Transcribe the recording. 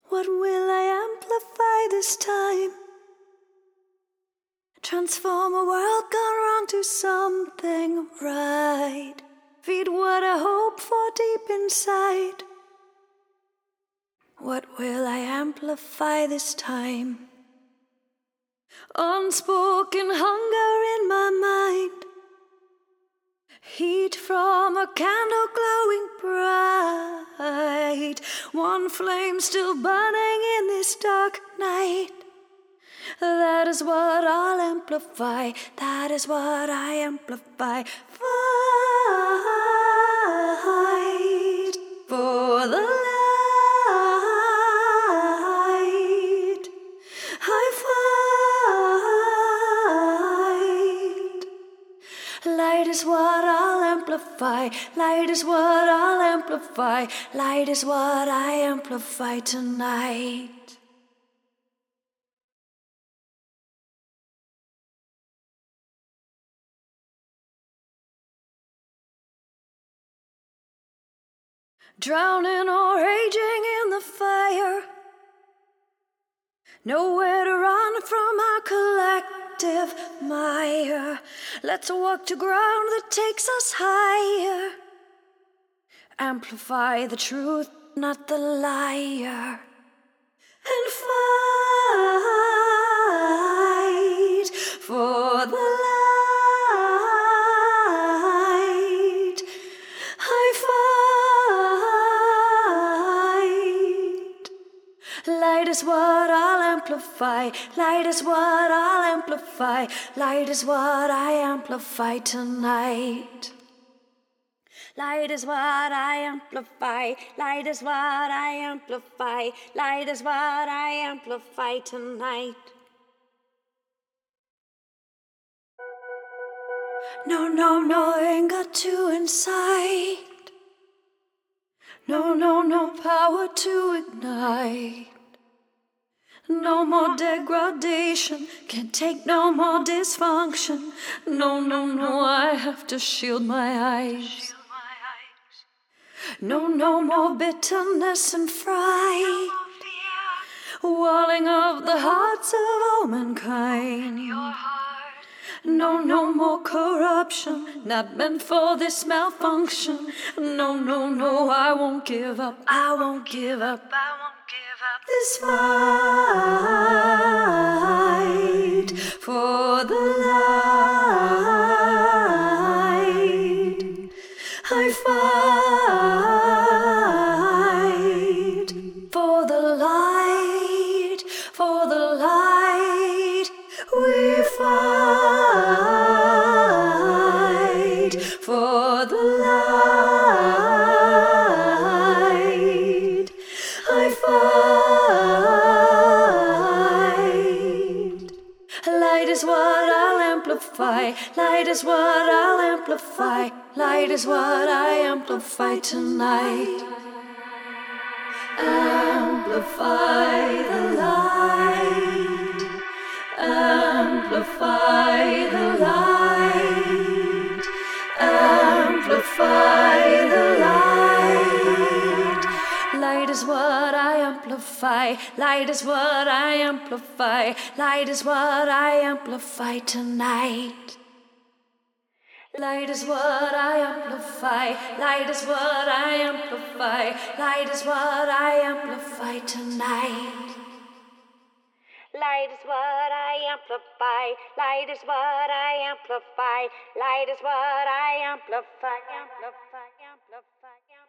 What will I amplify this time? Transform a world gone wrong to something right. Feed what I hope for deep inside. What will I amplify this time? Unspoken hunger in my mind. Heat from a candle glowing bright. One flame still burning in this dark night. That is what I'll amplify. That is what I amplify. Fight for the light. I fight. Light is what I'll amplify. Light is what I'll amplify. Light is what I amplify tonight. Drowning or raging in the fire. Nowhere to run from our collective mire. Let's walk to ground that takes us higher. Amplify the truth, not the liar. And fight for the light. I fight. Light is what I'll amplify. Light is what I'll amplify. Light is what I amplify tonight. Light is what I amplify. Light is what I amplify. Light is what I amplify tonight. No, no, no anger to incite. No, no, no power to ignite. No more degradation, can't take no more dysfunction. No, no, no, I have to shield my eyes. No, no more bitterness and fright. Walling of the hearts of all mankind. No, no more corruption, not meant for this malfunction. No, no, no, I won't give up, I won't give up, I won't give up this fight for the light. I fight for the light, for the light. We fight for the light. I fight. Light is what I'll amplify. Light is what I'll amplify. Light is what I amplify tonight. Amplify the light. Amplify the light. Amplify the light. Light is what I amplify. Light is what I amplify. Light is what I amplify tonight. Light is what I amplify. Light is what I amplify. Light is what I amplify tonight. Light is what I amplify. Light is what I amplify. Light is what I amplify. Amplify.